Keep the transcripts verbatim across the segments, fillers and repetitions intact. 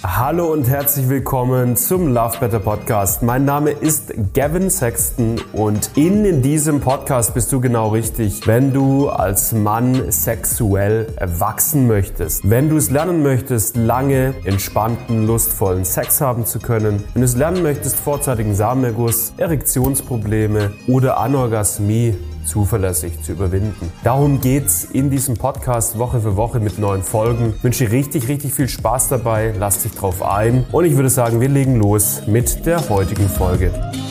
Hallo und herzlich willkommen zum Love Better Podcast. Mein Name ist Gavin Sexton und in diesem Podcast bist du genau richtig, wenn du als Mann sexuell wachsen möchtest. Wenn du es lernen möchtest, lange, entspannten, lustvollen Sex haben zu können. Wenn du es lernen möchtest, vorzeitigen Samenerguss, Erektionsprobleme oder Anorgasmie zuverlässig zu überwinden. Darum geht's in diesem Podcast Woche für Woche mit neuen Folgen. Ich wünsche dir richtig, richtig viel Spaß dabei. Lass dich drauf ein. Und ich würde sagen, wir legen los mit der heutigen Folge.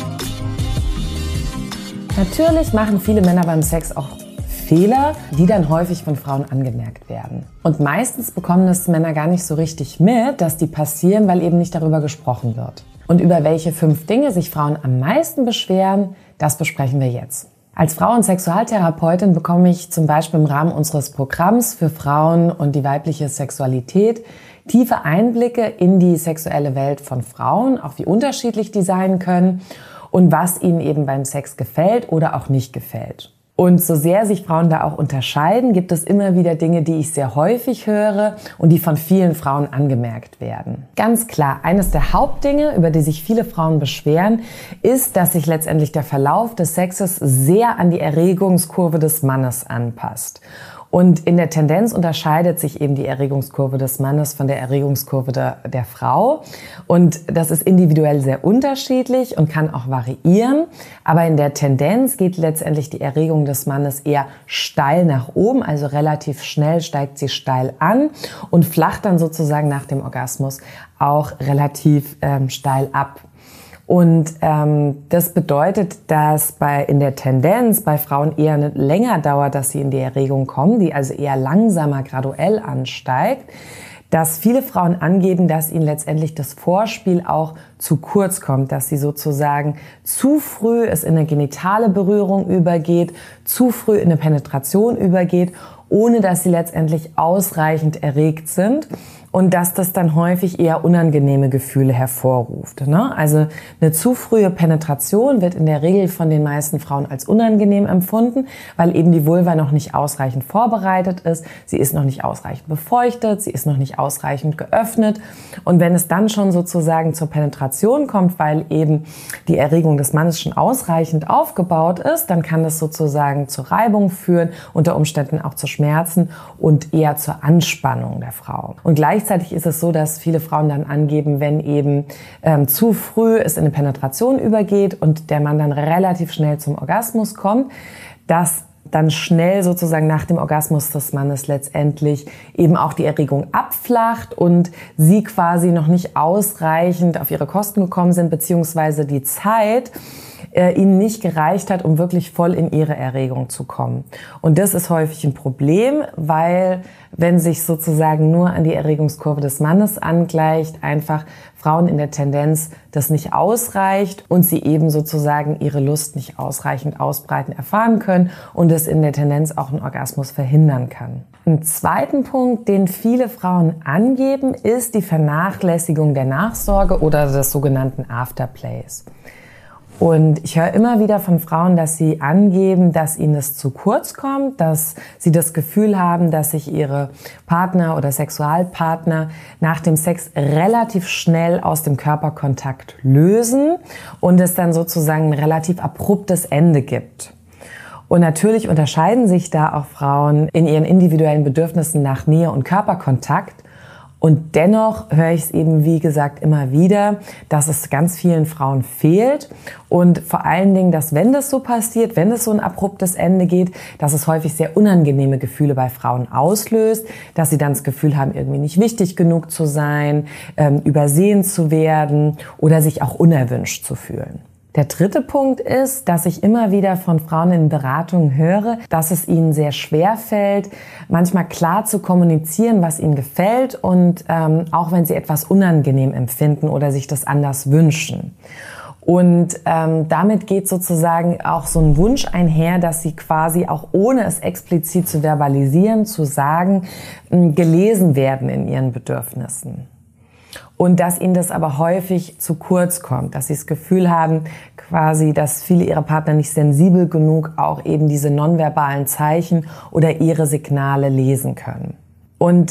Natürlich machen viele Männer beim Sex auch Fehler, die dann häufig von Frauen angemerkt werden. Und meistens bekommen es Männer gar nicht so richtig mit, dass die passieren, weil eben nicht darüber gesprochen wird. Und über welche fünf Dinge sich Frauen am meisten beschweren, das besprechen wir jetzt. Als Frau- und Sexualtherapeutin bekomme ich zum Beispiel im Rahmen unseres Programms für Frauen und die weibliche Sexualität tiefe Einblicke in die sexuelle Welt von Frauen, auch wie unterschiedlich die sein können und was ihnen eben beim Sex gefällt oder auch nicht gefällt. Und so sehr sich Frauen da auch unterscheiden, gibt es immer wieder Dinge, die ich sehr häufig höre und die von vielen Frauen angemerkt werden. Ganz klar, eines der Hauptdinge, über die sich viele Frauen beschweren, ist, dass sich letztendlich der Verlauf des Sexes sehr an die Erregungskurve des Mannes anpasst. Und in der Tendenz unterscheidet sich eben die Erregungskurve des Mannes von der Erregungskurve der, der Frau. Und das ist individuell sehr unterschiedlich und kann auch variieren. Aber in der Tendenz geht letztendlich die Erregung des Mannes eher steil nach oben, also relativ schnell steigt sie steil an und flacht dann sozusagen nach dem Orgasmus auch relativ ähm, steil ab. Und ähm, das bedeutet, dass bei in der Tendenz bei Frauen eher eine länger dauert, dass sie in die Erregung kommen, die also eher langsamer graduell ansteigt, dass viele Frauen angeben, dass ihnen letztendlich das Vorspiel auch zu kurz kommt, dass sie sozusagen zu früh es in eine genitale Berührung übergeht, zu früh in eine Penetration übergeht, ohne dass sie letztendlich ausreichend erregt sind. Und dass das dann häufig eher unangenehme Gefühle hervorruft. Ne? Also eine zu frühe Penetration wird in der Regel von den meisten Frauen als unangenehm empfunden, weil eben die Vulva noch nicht ausreichend vorbereitet ist, sie ist noch nicht ausreichend befeuchtet, sie ist noch nicht ausreichend geöffnet. Und wenn es dann schon sozusagen zur Penetration kommt, weil eben die Erregung des Mannes schon ausreichend aufgebaut ist, dann kann das sozusagen zur Reibung führen, unter Umständen auch zu Schmerzen und eher zur Anspannung der Frau. Und gleichzeitig Gleichzeitig ist es so, dass viele Frauen dann angeben, wenn eben ähm, zu früh es in eine Penetration übergeht und der Mann dann relativ schnell zum Orgasmus kommt, dass dann schnell sozusagen nach dem Orgasmus des Mannes letztendlich eben auch die Erregung abflacht und sie quasi noch nicht ausreichend auf ihre Kosten gekommen sind, beziehungsweise die Zeit äh, ihnen nicht gereicht hat, um wirklich voll in ihre Erregung zu kommen. Und das ist häufig ein Problem, weil wenn sich sozusagen nur an die Erregungskurve des Mannes angleicht, einfach Frauen in der Tendenz das nicht ausreicht und sie eben sozusagen ihre Lust nicht ausreichend ausbreiten erfahren können und es in der Tendenz auch einen Orgasmus verhindern kann. Ein zweiten Punkt, den viele Frauen angeben, ist die Vernachlässigung der Nachsorge oder des sogenannten Afterplays. Und ich höre immer wieder von Frauen, dass sie angeben, dass ihnen das zu kurz kommt, dass sie das Gefühl haben, dass sich ihre Partner oder Sexualpartner nach dem Sex relativ schnell aus dem Körperkontakt lösen und es dann sozusagen ein relativ abruptes Ende gibt. Und natürlich unterscheiden sich da auch Frauen in ihren individuellen Bedürfnissen nach Nähe und Körperkontakt. Und dennoch höre ich es eben, wie gesagt, immer wieder, dass es ganz vielen Frauen fehlt und vor allen Dingen, dass wenn das so passiert, wenn es so ein abruptes Ende geht, dass es häufig sehr unangenehme Gefühle bei Frauen auslöst, dass sie dann das Gefühl haben, irgendwie nicht wichtig genug zu sein, ähm, übersehen zu werden oder sich auch unerwünscht zu fühlen. Der dritte Punkt ist, dass ich immer wieder von Frauen in Beratungen höre, dass es ihnen sehr schwer fällt, manchmal klar zu kommunizieren, was ihnen gefällt und ähm, auch wenn sie etwas unangenehm empfinden oder sich das anders wünschen. Und ähm, damit geht sozusagen auch so ein Wunsch einher, dass sie quasi auch ohne es explizit zu verbalisieren, zu sagen, gelesen werden in ihren Bedürfnissen. Und dass ihnen das aber häufig zu kurz kommt, dass sie das Gefühl haben, quasi, dass viele ihrer Partner nicht sensibel genug auch eben diese nonverbalen Zeichen oder ihre Signale lesen können. Und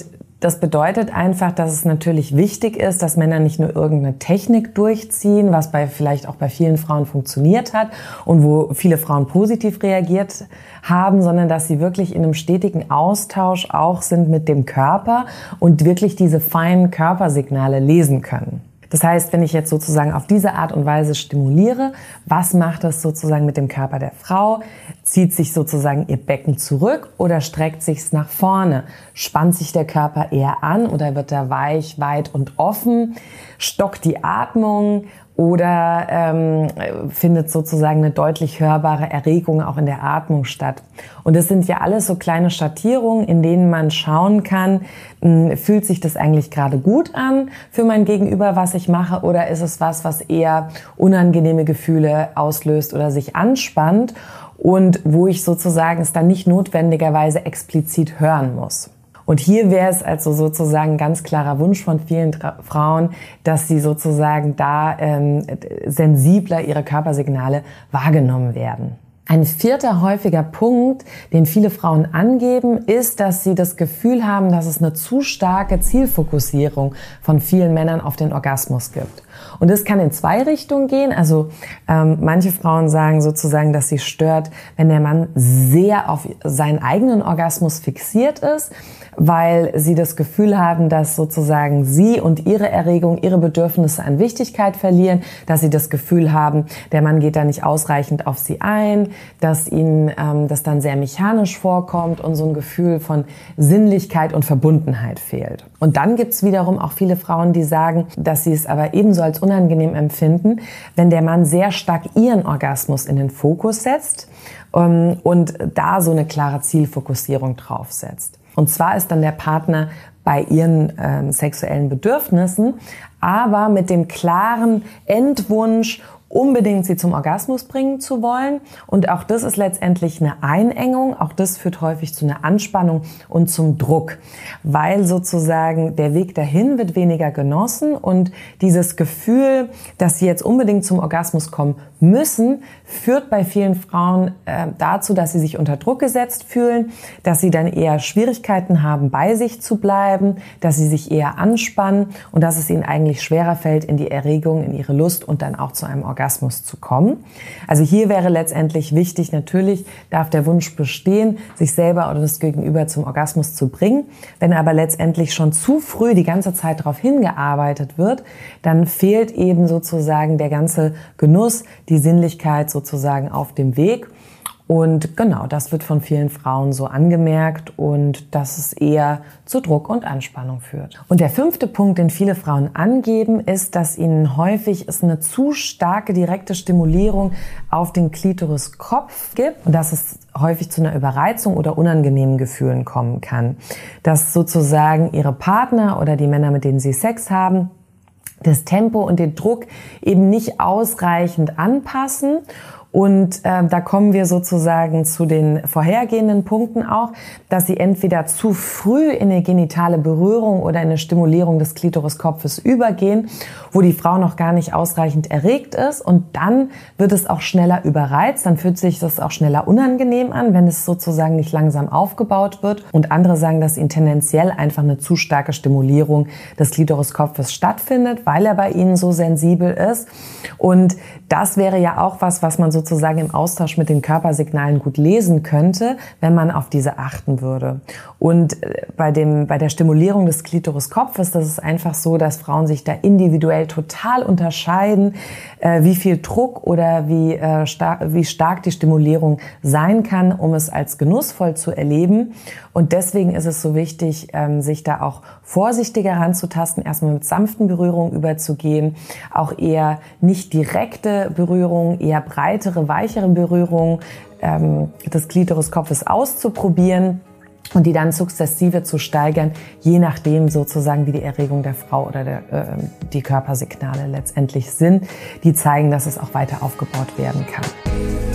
Das bedeutet einfach, dass es natürlich wichtig ist, dass Männer nicht nur irgendeine Technik durchziehen, was bei vielleicht auch bei vielen Frauen funktioniert hat und wo viele Frauen positiv reagiert haben, sondern dass sie wirklich in einem stetigen Austausch auch sind mit dem Körper und wirklich diese feinen Körpersignale lesen können. Das heißt, wenn ich jetzt sozusagen auf diese Art und Weise stimuliere, was macht es sozusagen mit dem Körper der Frau? Zieht sich sozusagen ihr Becken zurück oder streckt sich's nach vorne? Spannt sich der Körper eher an oder wird er weich, weit und offen? Stockt die Atmung? Oder ähm, findet sozusagen eine deutlich hörbare Erregung auch in der Atmung statt. Und das sind ja alles so kleine Schattierungen, in denen man schauen kann, mh, fühlt sich das eigentlich gerade gut an für mein Gegenüber, was ich mache, oder ist es was, was eher unangenehme Gefühle auslöst oder sich anspannt und wo ich sozusagen es dann nicht notwendigerweise explizit hören muss. Und hier wäre es also sozusagen ein ganz klarer Wunsch von vielen Tra- Frauen, dass sie sozusagen da ähm, sensibler ihre Körpersignale wahrgenommen werden. Ein vierter häufiger Punkt, den viele Frauen angeben, ist, dass sie das Gefühl haben, dass es eine zu starke Zielfokussierung von vielen Männern auf den Orgasmus gibt. Und das kann in zwei Richtungen gehen. Also ähm, manche Frauen sagen sozusagen, dass sie stört, wenn der Mann sehr auf seinen eigenen Orgasmus fixiert ist, weil sie das Gefühl haben, dass sozusagen sie und ihre Erregung, ihre Bedürfnisse an Wichtigkeit verlieren, dass sie das Gefühl haben, der Mann geht da nicht ausreichend auf sie ein, dass ihnen ähm, das dann sehr mechanisch vorkommt und so ein Gefühl von Sinnlichkeit und Verbundenheit fehlt. Und dann gibt's wiederum auch viele Frauen, die sagen, dass sie es aber ebenso als unangenehm empfinden, wenn der Mann sehr stark ihren Orgasmus in den Fokus setzt ähm, und da so eine klare Zielfokussierung drauf setzt. Und zwar ist dann der Partner bei ihren ähm, sexuellen Bedürfnissen, aber mit dem klaren Endwunsch, unbedingt sie zum Orgasmus bringen zu wollen. Und auch das ist letztendlich eine Einengung. Auch das führt häufig zu einer Anspannung und zum Druck, weil sozusagen der Weg dahin wird weniger genossen und dieses Gefühl, dass sie jetzt unbedingt zum Orgasmus kommen müssen, führt bei vielen Frauen äh, dazu, dass sie sich unter Druck gesetzt fühlen, dass sie dann eher Schwierigkeiten haben, bei sich zu bleiben, dass sie sich eher anspannen und dass es ihnen eigentlich schwerer fällt, in die Erregung, in ihre Lust und dann auch zu einem Orgasmus zu kommen. Also hier wäre letztendlich wichtig, natürlich darf der Wunsch bestehen, sich selber oder das Gegenüber zum Orgasmus zu bringen. Wenn aber letztendlich schon zu früh die ganze Zeit darauf hingearbeitet wird, dann fehlt eben sozusagen der ganze Genuss, die Sinnlichkeit sozusagen auf dem Weg. Und genau, das wird von vielen Frauen so angemerkt und dass es eher zu Druck und Anspannung führt. Und der fünfte Punkt, den viele Frauen angeben, ist, dass ihnen häufig es eine zu starke direkte Stimulierung auf den Klitoriskopf gibt und dass es häufig zu einer Überreizung oder unangenehmen Gefühlen kommen kann. Dass sozusagen ihre Partner oder die Männer, mit denen sie Sex haben, das Tempo und den Druck eben nicht ausreichend anpassen. Und äh, da kommen wir sozusagen zu den vorhergehenden Punkten auch, dass sie entweder zu früh in eine genitale Berührung oder in eine Stimulierung des Klitoriskopfes übergehen, wo die Frau noch gar nicht ausreichend erregt ist. Und dann wird es auch schneller überreizt, dann fühlt sich das auch schneller unangenehm an, wenn es sozusagen nicht langsam aufgebaut wird. Und andere sagen, dass ihnen tendenziell einfach eine zu starke Stimulierung des Klitoriskopfes stattfindet, weil er bei ihnen so sensibel ist. Und das wäre ja auch was, was man sozusagen im Austausch mit den Körpersignalen gut lesen könnte, wenn man auf diese achten würde. Und bei dem, bei der Stimulierung des Klitoriskopfes, das ist einfach so, dass Frauen sich da individuell total unterscheiden, äh, wie viel Druck oder wie, äh, stark, wie stark die Stimulierung sein kann, um es als genussvoll zu erleben. Und deswegen ist es so wichtig, ähm, sich da auch vorsichtiger ranzutasten, erstmal mit sanften Berührungen überzugehen, auch eher nicht direkte Berührungen, eher breitere, weichere Berührungen ähm, des Klitoriskopfes auszuprobieren und die dann sukzessive zu steigern, je nachdem sozusagen, wie die Erregung der Frau oder der, äh, die Körpersignale letztendlich sind, die zeigen, dass es auch weiter aufgebaut werden kann.